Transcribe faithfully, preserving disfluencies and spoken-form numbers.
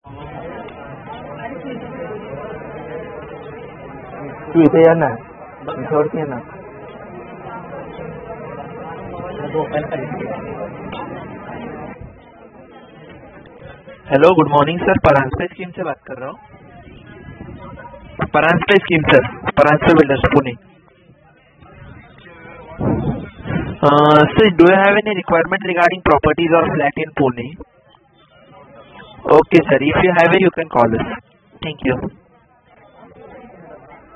तू इथे ये ना, इथेवरती ये ना. Hello, good morning sir. Paranjape scheme से बात कर रहा हूँ. Paranjape scheme sir, Paranjape builders Pune. Sir, do you have any requirement regarding properties और flat in Pune? Okay sir, if you have it you can call us. Thank you.